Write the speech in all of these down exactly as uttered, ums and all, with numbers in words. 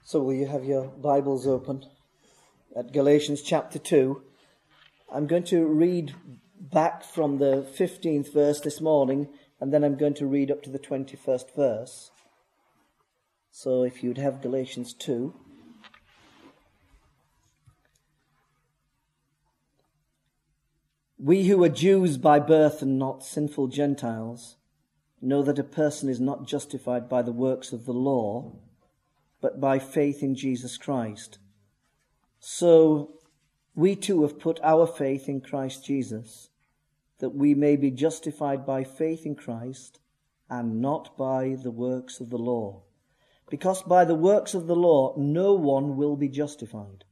So will you have your Bibles open at Galatians chapter two? I'm going to read back from the fifteenth verse this morning, and then I'm going to read up to the twenty-first verse. So if you'd have Galatians two. We who are Jews by birth and not sinful Gentiles know that a person is not justified by the works of the law, but by faith in Jesus Christ. So we too have put our faith in Christ Jesus, that we may be justified by faith in Christ and not by the works of the law. Because by the works of the law no one will be justified.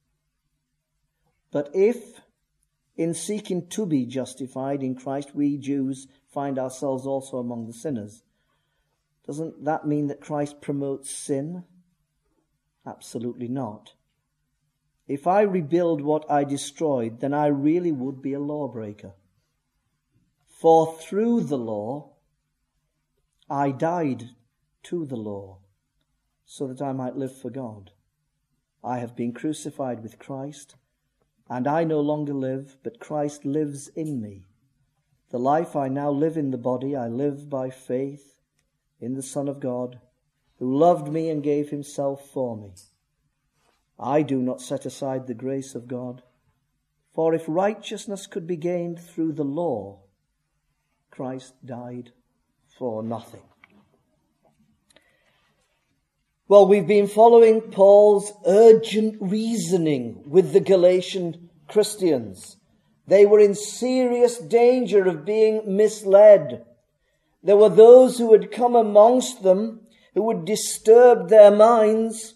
But if, in seeking to be justified in Christ, we Jews find ourselves also among the sinners, doesn't that mean that Christ promotes sin? Absolutely not. If I rebuild what I destroyed, then I really would be a lawbreaker. For through the law, I died to the law, so that I might live for God. I have been crucified with Christ, and I no longer live, but Christ lives in me. The life I now live in the body, I live by faith in the Son of God, who loved me and gave himself for me. I do not set aside the grace of God, for if righteousness could be gained through the law, Christ died for nothing. Well, we've been following Paul's urgent reasoning with the Galatian Christians. They were in serious danger of being misled. There were those who had come amongst them who had disturbed their minds,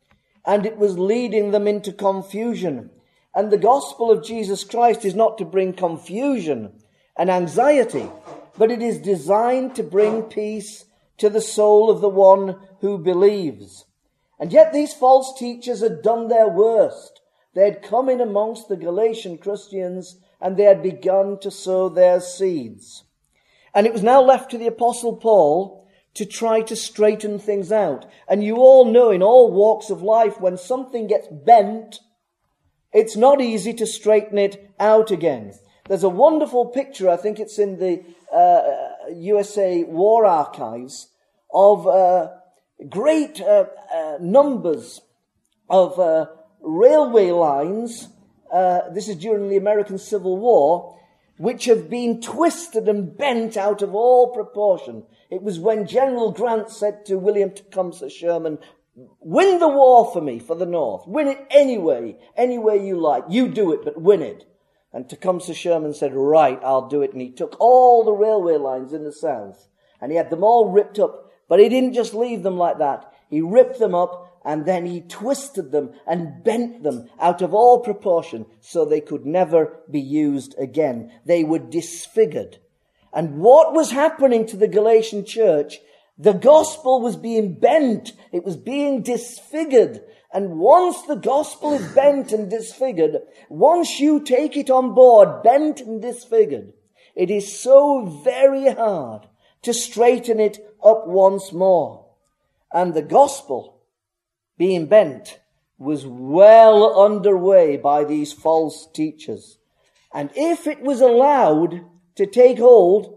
and it was leading them into confusion. And the gospel of Jesus Christ is not to bring confusion and anxiety, but it is designed to bring peace to the soul of the one who believes. And yet these false teachers had done their worst. They had come in amongst the Galatian Christians and they had begun to sow their seeds. And it was now left to the Apostle Paul to try to straighten things out. And you all know in all walks of life, when something gets bent, it's not easy to straighten it out again. There's a wonderful picture, I think it's in the uh, U S A War Archives, of uh, great uh, uh, numbers of uh, railway lines, uh, this is during the American Civil War, which have been twisted and bent out of all proportion. It was when General Grant said to William Tecumseh Sherman, win the war for me, for the North. Win it anyway, any way you like. You do it, but win it. And Tecumseh Sherman said, right, I'll do it. And he took all the railway lines in the South, and he had them all ripped up. But he didn't just leave them like that. He ripped them up, and then he twisted them and bent them out of all proportion so they could never be used again. They were disfigured. And what was happening to the Galatian church? The gospel was being bent. It was being disfigured. And once the gospel is bent and disfigured, once you take it on board, bent and disfigured, it is so very hard to straighten it up once more. And the gospel, being bent, was well underway by these false teachers. And if it was allowed to take hold,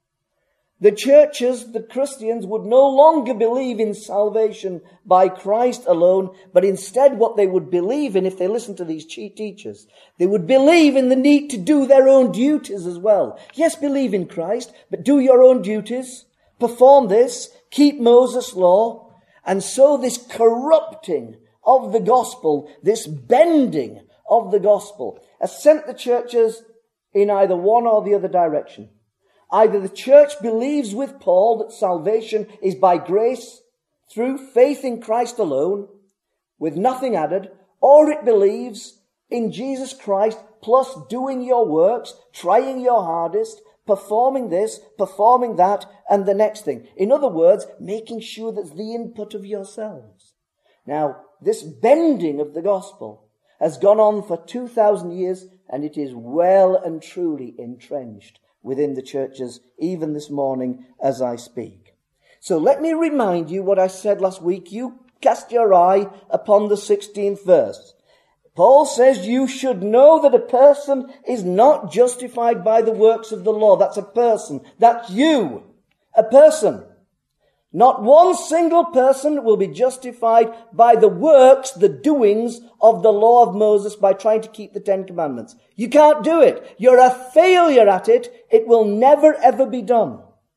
the churches, the Christians, would no longer believe in salvation by Christ alone, but instead what they would believe in, if they listened to these cheat teachers, they would believe in the need to do their own duties as well. Yes, believe in Christ, but do your own duties, perform this, keep Moses' law. And so this corrupting of the gospel, this bending of the gospel, has sent the churches in either one or the other direction. Either the church believes with Paul that salvation is by grace through faith in Christ alone, with nothing added, or it believes in Jesus Christ plus doing your works, trying your hardest, performing this, performing that, and the next thing. In other words, making sure that's the input of yourselves. Now, this bending of the gospel has gone on for two thousand years, and it is well and truly entrenched within the churches, even this morning as I speak. So let me remind you what I said last week. You cast your eye upon the sixteenth verse. Paul says you should know that a person is not justified by the works of the law. That's a person. That's you. A person. Not one single person will be justified by the works, the doings of the law of Moses by trying to keep the Ten Commandments. You can't do it. You're a failure at it. It will never ever be done.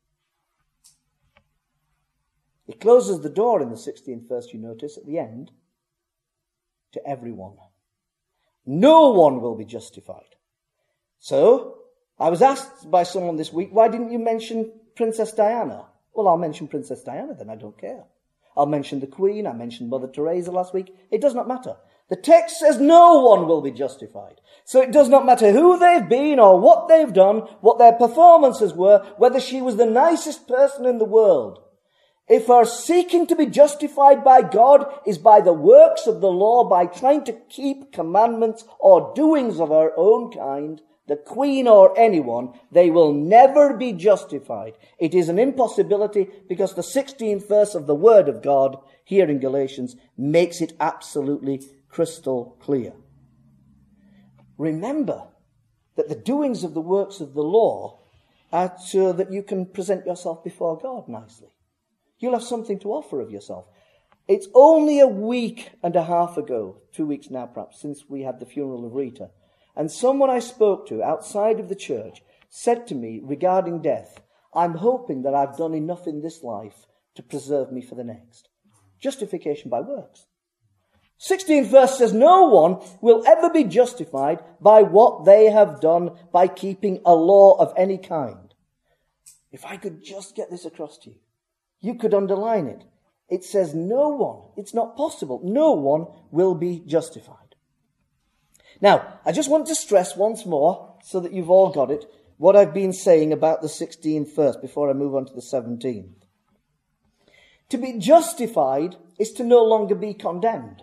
It closes the door in the sixteenth verse, you notice, at the end, to everyone. No one will be justified. So, I was asked by someone this week, why didn't you mention Princess Diana? Well, I'll mention Princess Diana then, I don't care. I'll mention the Queen, I mentioned Mother Teresa last week. It does not matter. The text says no one will be justified. So it does not matter who they've been or what they've done, what their performances were, whether she was the nicest person in the world. If our seeking to be justified by God is by the works of the law, by trying to keep commandments or doings of our own kind, the Queen or anyone, they will never be justified. It is an impossibility because the sixteenth verse of the Word of God here in Galatians makes it absolutely crystal clear. Remember that the doings of the works of the law are so that you can present yourself before God nicely. You'll have something to offer of yourself. It's only a week and a half ago, two weeks now perhaps, since we had the funeral of Rita. And someone I spoke to outside of the church said to me regarding death, I'm hoping that I've done enough in this life to preserve me for the next. Justification by works. sixteenth verse says no one will ever be justified by what they have done by keeping a law of any kind. If I could just get this across to you. You could underline it. It says no one, it's not possible, no one will be justified. Now, I just want to stress once more, so that you've all got it, what I've been saying about the sixteenth verse before I move on to the seventeenth. To be justified is to no longer be condemned.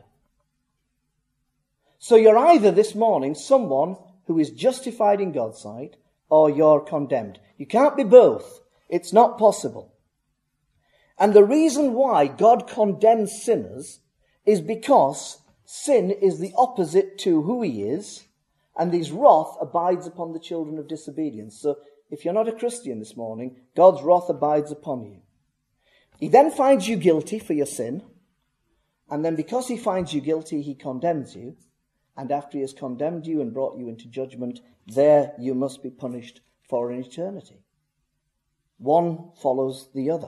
So you're either this morning someone who is justified in God's sight, or you're condemned. You can't be both. It's not possible. And the reason why God condemns sinners is because sin is the opposite to who he is, and his wrath abides upon the children of disobedience. So if you're not a Christian this morning, God's wrath abides upon you. He then finds you guilty for your sin, and then because he finds you guilty, he condemns you, and after he has condemned you and brought you into judgment, there you must be punished for an eternity. One follows the other.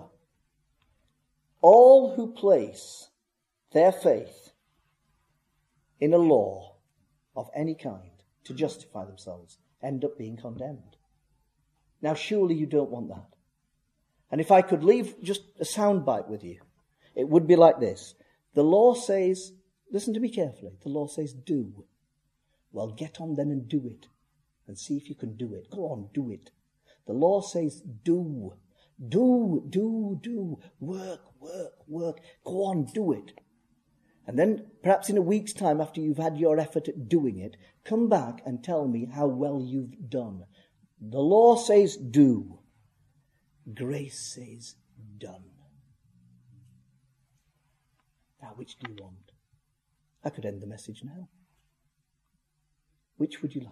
All who place their faith in a law of any kind to justify themselves end up being condemned. Now, surely you don't want that. And if I could leave just a soundbite with you, it would be like this. The law says, listen to me carefully, the law says do. Well, get on then and do it. And see if you can do it. Go on, do it. The law says do. Do, do, do. Work, work, work. Go on, do it. And then perhaps in a week's time after you've had your effort at doing it, come back and tell me how well you've done. The law says do. Grace says done. Now, which do you want? I could end the message now. Which would you like?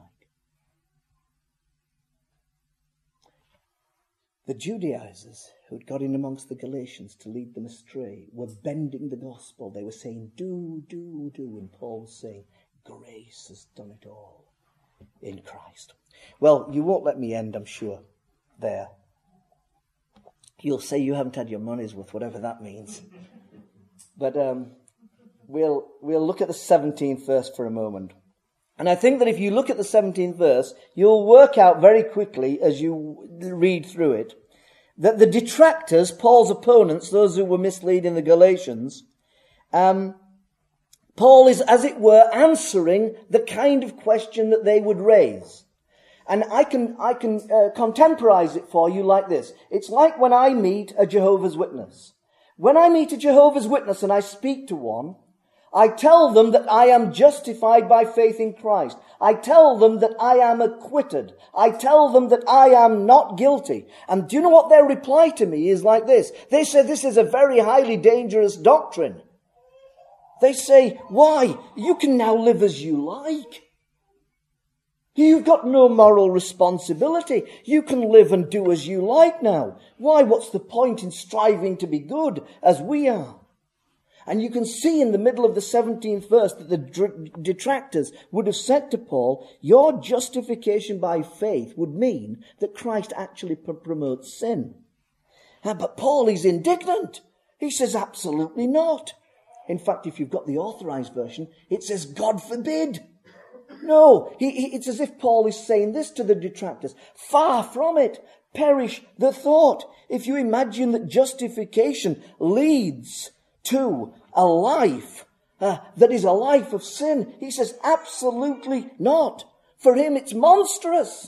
The Judaizers who had got in amongst the Galatians to lead them astray were bending the gospel. They were saying, do, do, do. And Paul was saying, grace has done it all in Christ. Well, you won't let me end, I'm sure, there. You'll say you haven't had your money's worth, whatever that means. But um, we'll we'll look at the seventeenth verse for a moment. And I think that if you look at the seventeenth verse, you'll work out very quickly as you read through it, that the detractors, Paul's opponents, those who were misleading the Galatians, um, Paul is, as it were, answering the kind of question that they would raise. And I can I can uh, contemporize it for you like this. It's like when I meet a Jehovah's Witness. When I meet a Jehovah's Witness and I speak to one, I tell them that I am justified by faith in Christ. I tell them that I am acquitted. I tell them that I am not guilty. And do you know what their reply to me is like this? They say this is a very highly dangerous doctrine. They say, why? You can now live as you like. You've got no moral responsibility. You can live and do as you like now. Why? What's the point in striving to be good as we are? And you can see in the middle of the seventeenth verse that the detractors would have said to Paul, your justification by faith would mean that Christ actually promotes sin. But Paul is indignant. He says, absolutely not. In fact, if you've got the authorized version, it says, God forbid. No, he, he, it's as if Paul is saying this to the detractors. Far from it. Perish the thought. If you imagine that justification leads to a life uh, that is a life of sin, he says, absolutely not. For him, it's monstrous.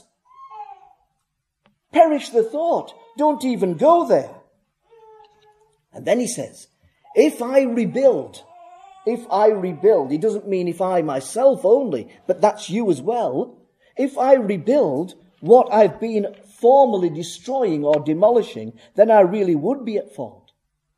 Perish the thought. Don't even go there. And then he says, if I rebuild, if I rebuild, he doesn't mean if I myself only, but that's you as well. If I rebuild what I've been formally destroying or demolishing, then I really would be at fault.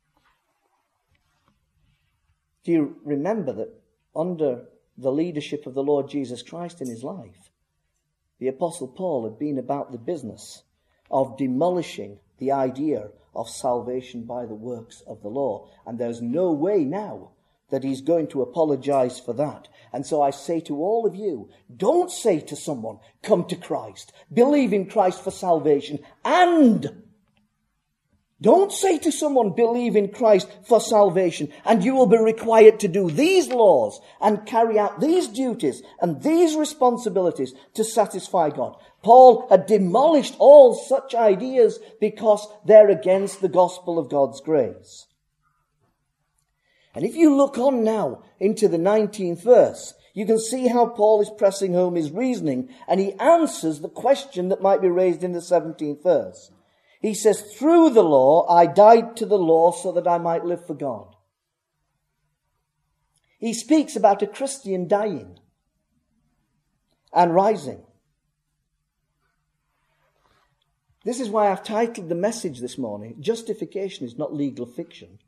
Do you remember that under the leadership of the Lord Jesus Christ in his life, the Apostle Paul had been about the business of demolishing the idea of salvation by the works of the law. And there's no way now that he's going to apologize for that. And so I say to all of you, don't say to someone, come to Christ, believe in Christ for salvation, and don't say to someone, believe in Christ for salvation, and you will be required to do these laws and carry out these duties and these responsibilities to satisfy God. Paul had demolished all such ideas because they're against the gospel of God's grace. And if you look on now into the nineteenth verse, you can see how Paul is pressing home his reasoning, and he answers the question that might be raised in the seventeenth verse. He says, through the law, I died to the law so that I might live for God. He speaks about a Christian dying and rising. This is why I've titled the message this morning, Justification is not legal fiction.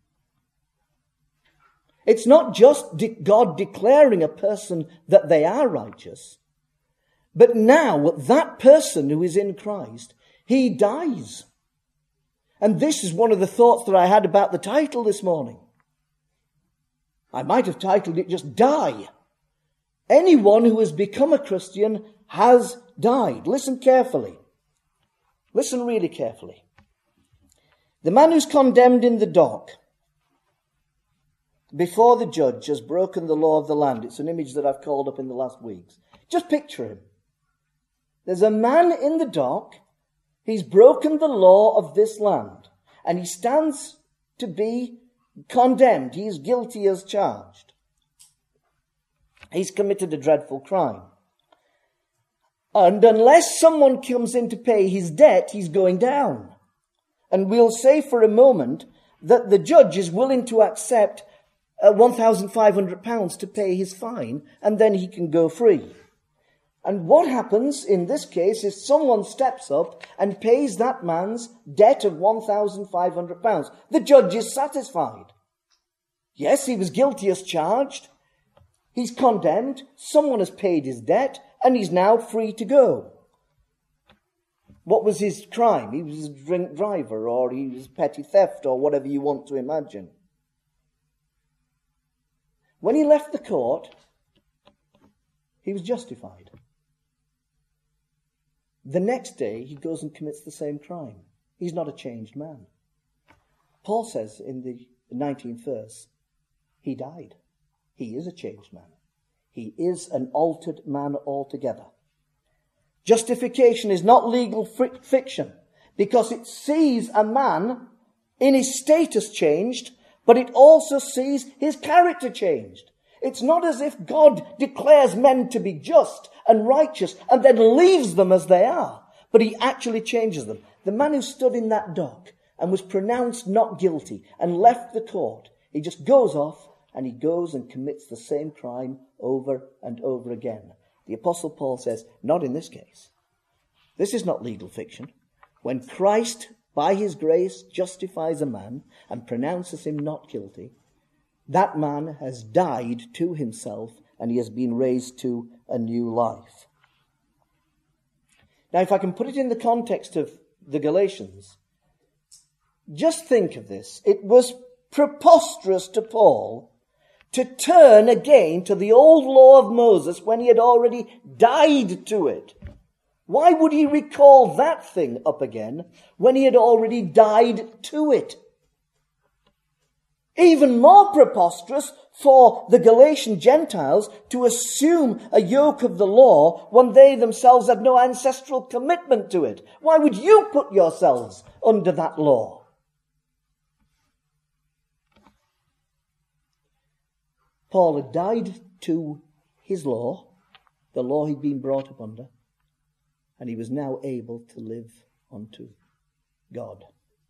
It's not just de- God declaring a person that they are righteous, but now that person who is in Christ, he dies. And this is one of the thoughts that I had about the title this morning. I might have titled it just Die. Anyone who has become a Christian has died. Listen carefully. Listen really carefully. The man who's condemned in the dock before the judge has broken the law of the land. It's an image that I've called up in the last weeks. Just picture him. There's a man in the dock. He's broken the law of this land, and he stands to be condemned. He is guilty as charged. He's committed a dreadful crime. And unless someone comes in to pay his debt, he's going down. And we'll say for a moment that the judge is willing to accept uh, one thousand five hundred pounds to pay his fine, and then he can go free. And what happens in this case is someone steps up and pays that man's debt of one thousand five hundred pounds. The judge is satisfied. Yes, he was guilty as charged. He's condemned. Someone has paid his debt, and he's now free to go. What was his crime? He was a drink driver, or he was petty theft, or whatever you want to imagine. When he left the court, he was justified. The next day, he goes and commits the same crime. He's not a changed man. Paul says in the nineteenth verse, he died. He is a changed man. He is an altered man altogether. Justification is not legal fi- fiction because it sees a man in his status changed, but it also sees his character changed. It's not as if God declares men to be just and righteous and then leaves them as they are, but he actually changes them. The man who stood in that dock and was pronounced not guilty and left the court, he just goes off and he goes and commits the same crime over and over again. The Apostle Paul says, not in this case. This is not legal fiction. When Christ, by his grace, justifies a man and pronounces him not guilty, That man has died to himself and he has been raised to a new life. Now, if I can put it in the context of the Galatians, just think of this. It was preposterous to Paul to turn again to the old law of Moses when he had already died to it. Why would he recall that thing up again when he had already died to it? Even more preposterous for the Galatian Gentiles to assume a yoke of the law when they themselves had no ancestral commitment to it. Why would you put yourselves under that law? Paul had died to his law, the law he'd been brought up under, and he was now able to live unto God.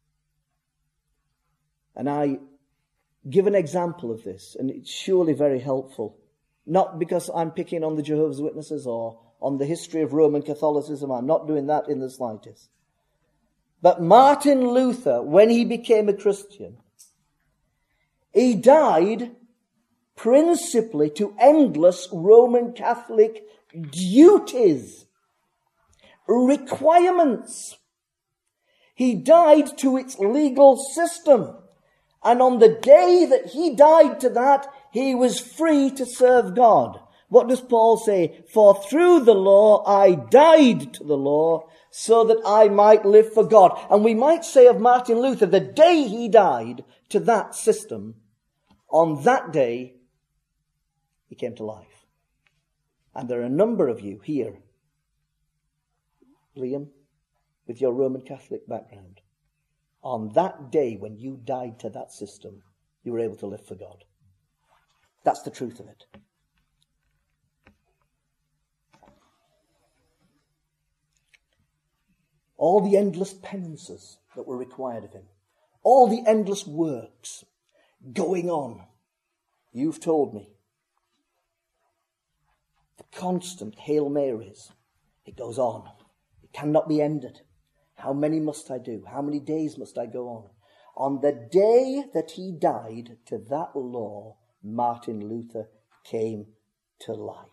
And I give an example of this, and it's surely very helpful. Not because I'm picking on the Jehovah's Witnesses or on the history of Roman Catholicism. I'm not doing that in the slightest. But Martin Luther, when he became a Christian, he died principally to endless Roman Catholic duties, requirements. He died to its legal system. And on the day that he died to that, he was free to serve God. What does Paul say? For through the law I died to the law so that I might live for God. And we might say of Martin Luther, the day he died to that system, on that day he came to life. And there are a number of you here, Liam, with your Roman Catholic background. On that day when you died to that system, you were able to live for God. That's the truth of it. All the endless penances that were required of him, all the endless works going on, you've told me. The constant Hail Marys, it goes on. It cannot be ended. How many must I do? How many days must I go on? On the day that he died to that law, Martin Luther came to life.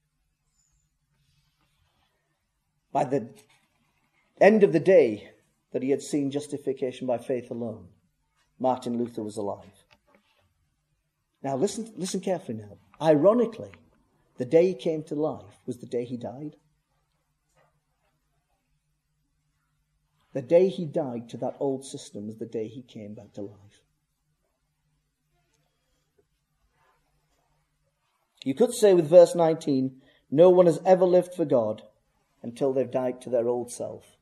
By the end of the day that he had seen justification by faith alone, Martin Luther was alive. Now listen, listen carefully now. Ironically, the day he came to life was the day he died. The day he died to that old system was the day he came back to life. You could say with verse nineteen, no one has ever lived for God until they've died to their old self.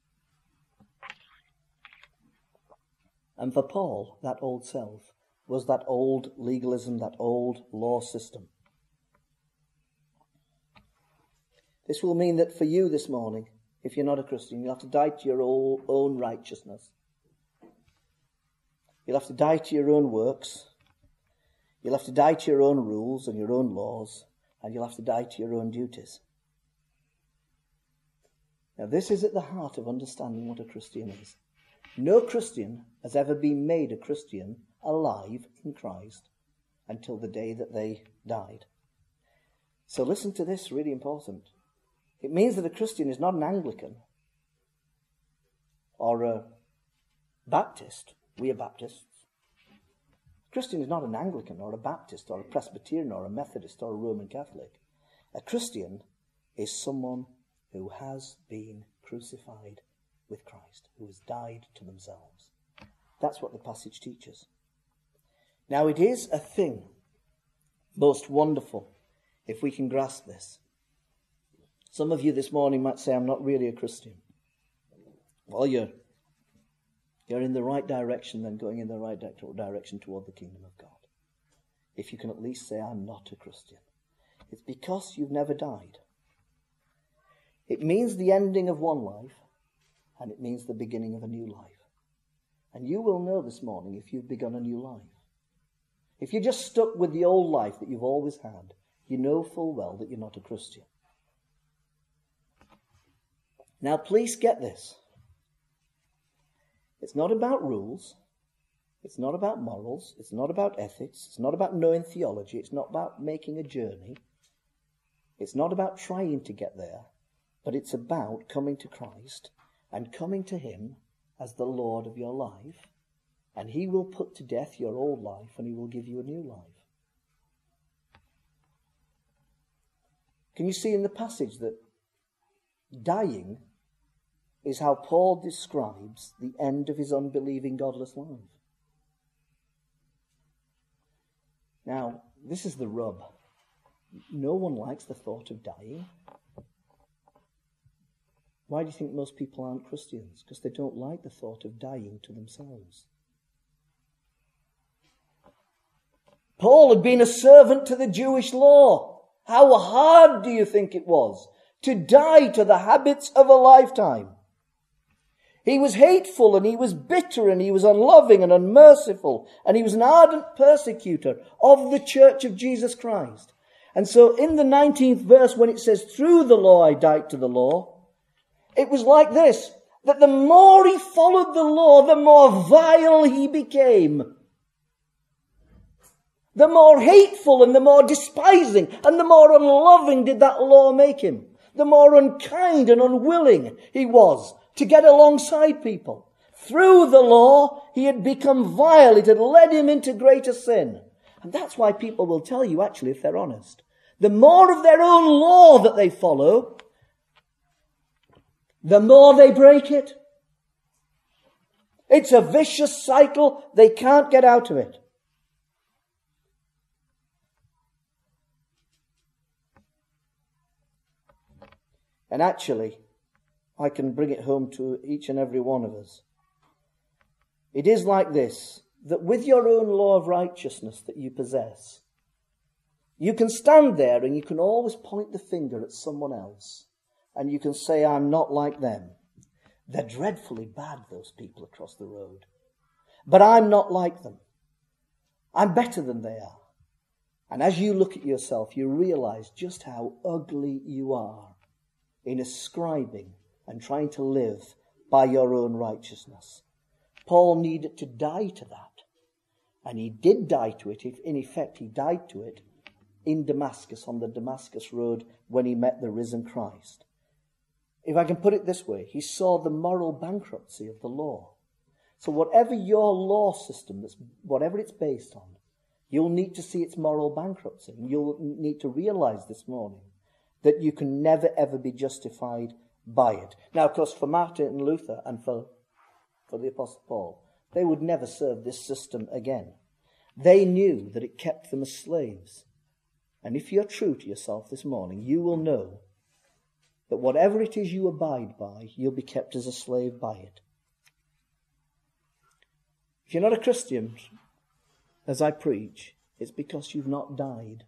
And for Paul, that old self was that old legalism, that old law system. This will mean that for you this morning, if you're not a Christian, you'll have to die to your own righteousness. You'll have to die to your own works. You'll have to die to your own rules and your own laws. And you'll have to die to your own duties. Now, this is at the heart of understanding what a Christian is. No Christian has ever been made a Christian alive in Christ until the day that they died. So listen to this, really important. It means that a Christian is not an Anglican or a Baptist. We are Baptists. A Christian is not an Anglican or a Baptist or a Presbyterian or a Methodist or a Roman Catholic. A Christian is someone who has been crucified with Christ, who has died to themselves. That's what the passage teaches. Now it is a thing most wonderful if we can grasp this. Some of you this morning might say, I'm not really a Christian. Well, you're, you're in the right direction, then going in the right direction toward the kingdom of God. If you can at least say, I'm not a Christian. It's because you've never died. It means the ending of one life, and it means the beginning of a new life. And you will know this morning if you've begun a new life. If you're just stuck with the old life that you've always had, you know full well that you're not a Christian. Now, please get this. It's not about rules. It's not about morals. It's not about ethics. It's not about knowing theology. It's not about making a journey. It's not about trying to get there. But it's about coming to Christ and coming to him as the Lord of your life. And he will put to death your old life and he will give you a new life. Can you see in the passage that dying is how Paul describes the end of his unbelieving, godless life? Now, this is the rub. No one likes the thought of dying. Why do you think most people aren't Christians? Because they don't like the thought of dying to themselves. Paul had been a servant to the Jewish law. How hard do you think it was to die to the habits of a lifetime? He was hateful and he was bitter and he was unloving and unmerciful and he was an ardent persecutor of the church of Jesus Christ. And so in the nineteenth verse, when it says, through the law I died to the law, it was like this, that the more he followed the law, the more vile he became. The more hateful and the more despising and the more unloving did that law make him. The more unkind and unwilling he was to get alongside people. Through the law, he had become vile. It had led him into greater sin. And that's why people will tell you, actually, if they're honest, the more of their own law that they follow, the more they break it. It's a vicious cycle. They can't get out of it. And actually, I can bring it home to each and every one of us. It is like this, that with your own law of righteousness that you possess, you can stand there and you can always point the finger at someone else. And you can say, I'm not like them. They're dreadfully bad, those people across the road. But I'm not like them. I'm better than they are. And as you look at yourself, you realize just how ugly you are in ascribing and trying to live by your own righteousness. Paul needed to die to that. And he did die to it. If in effect, he died to it in Damascus, on the Damascus road, when he met the risen Christ. If I can put it this way, he saw the moral bankruptcy of the law. So whatever your law system, that's, whatever it's based on, you'll need to see its moral bankruptcy. And you'll need to realize this morning that you can never, ever be justified by it. Now, of course, for Martin and Luther and for, for the Apostle Paul, they would never serve this system again. They knew that it kept them as slaves. And if you're true to yourself this morning, you will know that whatever it is you abide by, you'll be kept as a slave by it. If you're not a Christian, as I preach, it's because you've not died.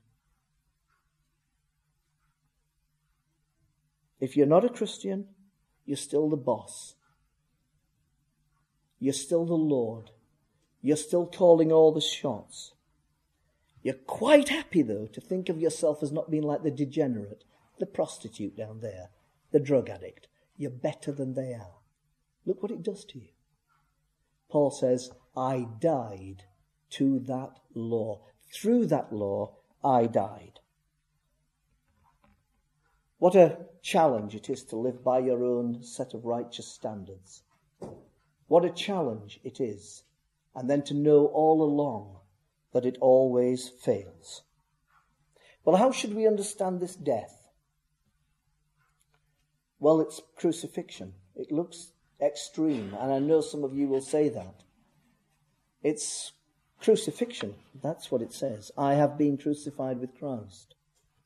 If you're not a Christian, you're still the boss. You're still the Lord. You're still calling all the shots. You're quite happy, though, to think of yourself as not being like the degenerate, the prostitute down there, the drug addict. You're better than they are. Look what it does to you. Paul says, I died to that law. Through that law, I died. What a challenge it is to live by your own set of righteous standards. What a challenge it is. And then to know all along that it always fails. Well, how should we understand this death? Well, it's crucifixion. It looks extreme, and I know some of you will say that. It's crucifixion. That's what it says. I have been crucified with Christ.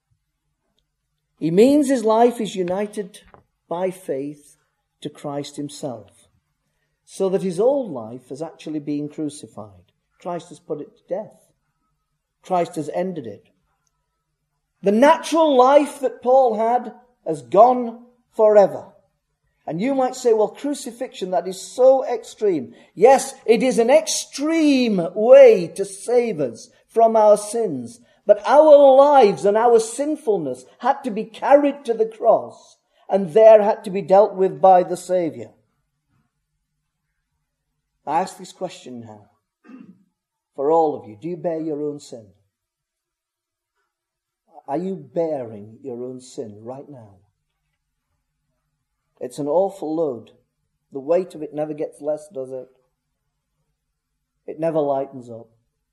He means his life is united by faith to Christ himself, so that his old life has actually been crucified. Christ has put it to death. Christ has ended it. The natural life that Paul had has gone forever. And you might say, well, crucifixion, that is so extreme. Yes, it is an extreme way to save us from our sins. But our lives and our sinfulness had to be carried to the cross, and there had to be dealt with by the Saviour. I ask this question now. For all of you, do you bear your own sin? Are you bearing your own sin right now? It's an awful load. The weight of it never gets less, does it? It never lightens up.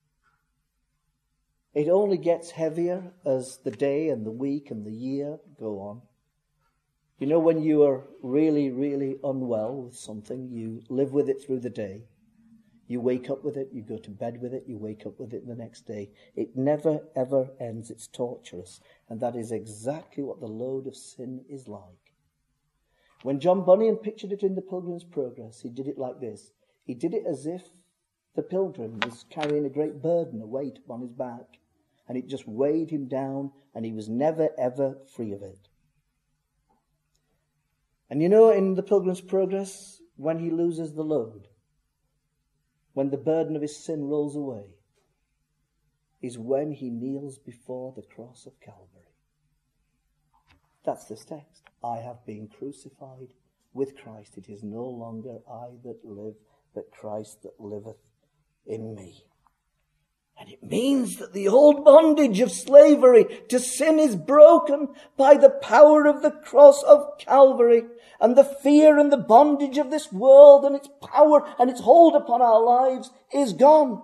It only gets heavier as the day and the week and the year go on. You know, when you are really, really unwell with something, you live with it through the day. You wake up with it, you go to bed with it, you wake up with it the next day. It never, ever ends. It's torturous. And that is exactly what the load of sin is like. When John Bunyan pictured it in the Pilgrim's Progress, he did it like this. He did it as if the pilgrim was carrying a great burden, a weight upon his back. And it just weighed him down, and he was never, ever free of it. And you know, in the Pilgrim's Progress, when he loses the load, when the burden of his sin rolls away, is when he kneels before the cross of Calvary. That's this text. I have been crucified with Christ. It is no longer I that live, but Christ that liveth in me. And it means that the old bondage of slavery to sin is broken by the power of the cross of Calvary. And the fear and the bondage of this world and its power and its hold upon our lives is gone.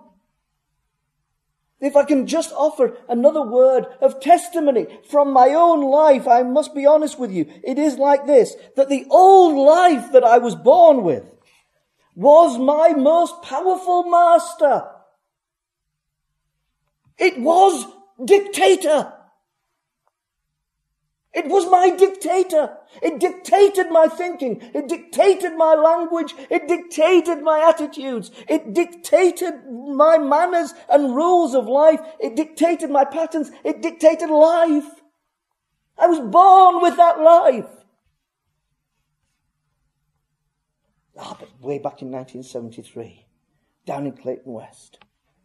If I can just offer another word of testimony from my own life, I must be honest with you. It is like this, that the old life that I was born with was my most powerful master. It was dictator. It was my dictator. It dictated my thinking. It dictated my language. It dictated my attitudes. It dictated my manners and rules of life. It dictated my patterns. It dictated life. I was born with that life. Ah, but way back in nineteen seventy-three, down in Clayton West,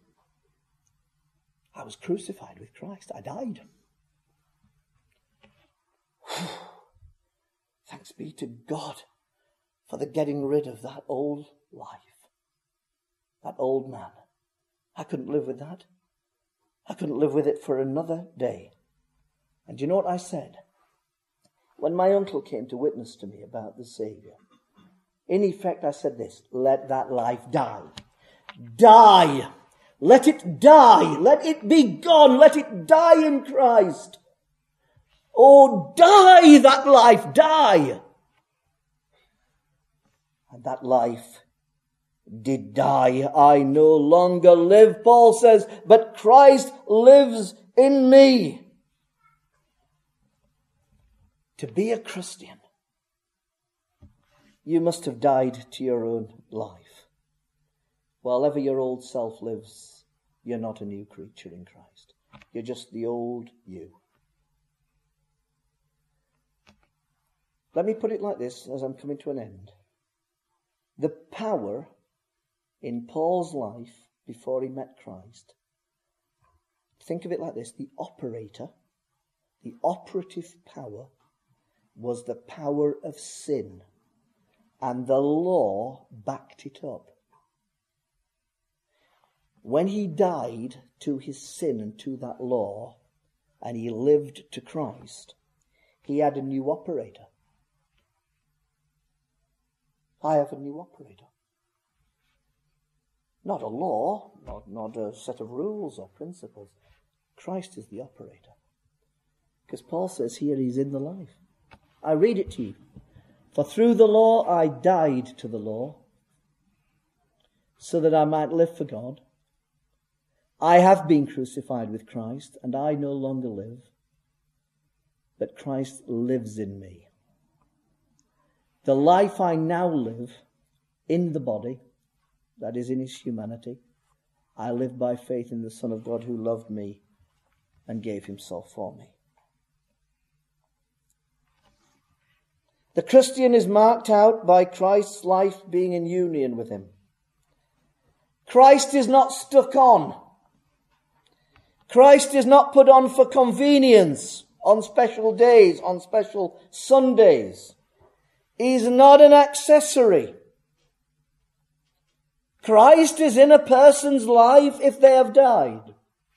I was crucified with Christ. I died. Thanks be to God for the getting rid of that old life, that old man. I couldn't live with that. I couldn't live with it for another day. And do you know what I said? When my uncle came to witness to me about the Saviour, in effect I said this: let that life die. Die! Let it die. Let it be gone. Let it die in Christ. Oh, die that life, die. And that life did die. I no longer live, Paul says, but Christ lives in me. To be a Christian, you must have died to your own life. While ever your old self lives, you're not a new creature in Christ. You're just the old you. Let me put it like this as I'm coming to an end. The power in Paul's life before he met Christ, think of it like this: the operator, the operative power was the power of sin, and the law backed it up. When he died to his sin and to that law, and he lived to Christ, he had a new operator. I have a new operator. Not a law, not, not a set of rules or principles. Christ is the operator. Because Paul says here he's in the life. I read it to you. For through the law I died to the law, so that I might live for God. I have been crucified with Christ, and I no longer live, but Christ lives in me. The life I now live in the body, that is in his humanity, I live by faith in the Son of God who loved me and gave himself for me. The Christian is marked out by Christ's life being in union with him. Christ is not stuck on. Christ is not put on for convenience on special days, on special Sundays. He's not an accessory. Christ is in a person's life if they have died.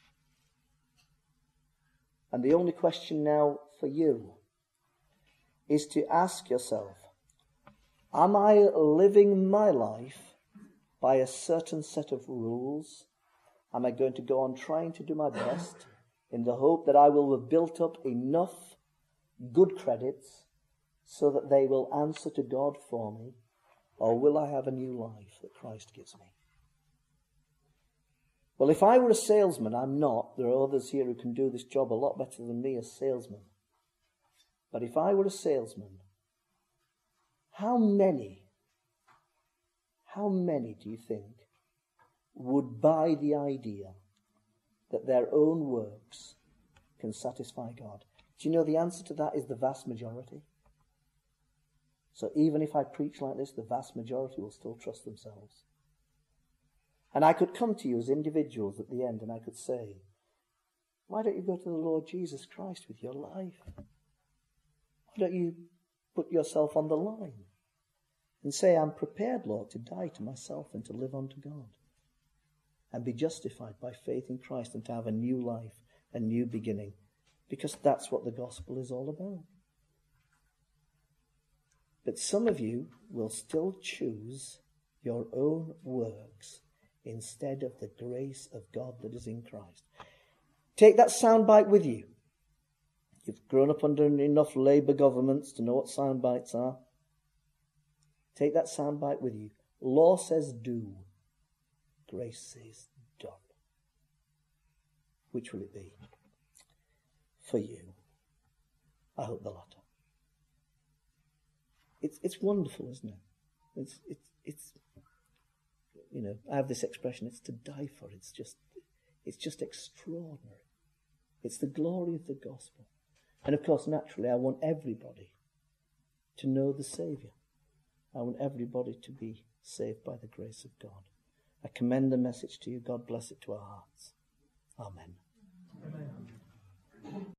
And the only question now for you is to ask yourself, am I living my life by a certain set of rules? Am I going to go on trying to do my best in the hope that I will have built up enough good credits so that they will answer to God for me? Or will I have a new life that Christ gives me? Well, if I were a salesman, I'm not. There are others here who can do this job a lot better than me as salesman. But if I were a salesman, how many, how many do you think would buy the idea that their own works can satisfy God? Do you know the answer to that is the vast majority? So even if I preach like this, the vast majority will still trust themselves. And I could come to you as individuals at the end and I could say, why don't you go to the Lord Jesus Christ with your life? Why don't you put yourself on the line and say, I'm prepared, Lord, to die to myself and to live unto God and be justified by faith in Christ and to have a new life, a new beginning, because that's what the gospel is all about. But some of you will still choose your own works instead of the grace of God that is in Christ. Take that soundbite with you. You've grown up under enough Labour governments to know what soundbites are. Take that soundbite with you. Law says do. Grace says done. Which will it be for you? I hope the latter. It's it's wonderful, isn't it? It's it's it's you know, I have this expression, it's to die for. It's just it's just extraordinary. It's the glory of the gospel. And of course, naturally, I want everybody to know the Saviour. I want everybody to be saved by the grace of God. I commend the message to you. God bless it to our hearts. Amen. Amen.